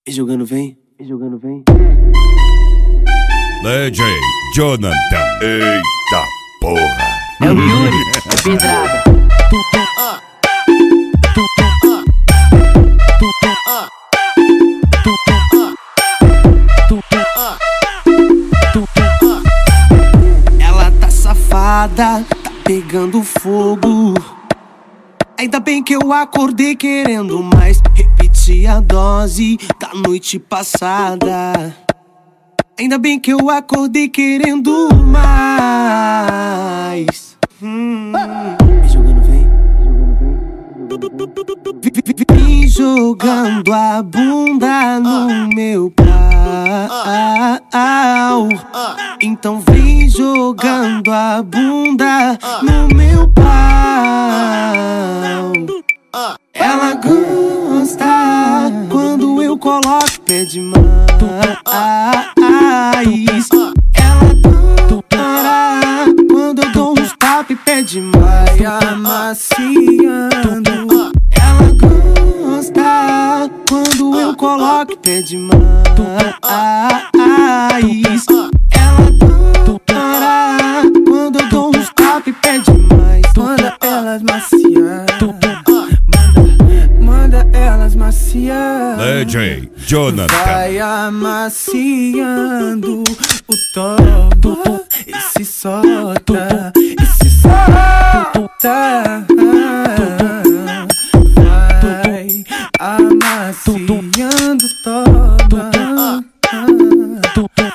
E jogando vem, e jogando vem. DJ Jonathan. Eita porra. É o Yuri, é pedrada. Ela tá safada, tá pegando fogo. Ainda bem que eu acordei querendo mais. Repeti a dose da noite passada. Ainda bem que eu acordei querendo mais. Vem jogando vem, vem jogando a bunda no meu pau. Então vem jogando a bunda no meu pau. Ela gosta quando eu coloco pé demais. Ela adora quando eu dou uns tapas e pé demais. Vai amaciando. Ela gosta quando eu coloco pé demais. Ela adora quando eu dou uns tapas e pé demais. Manda elas maciar. Manda elas maciar. DJ Jonathan. Vai amaciando o toba e se solta, e se solta. Vai amaciando o toba.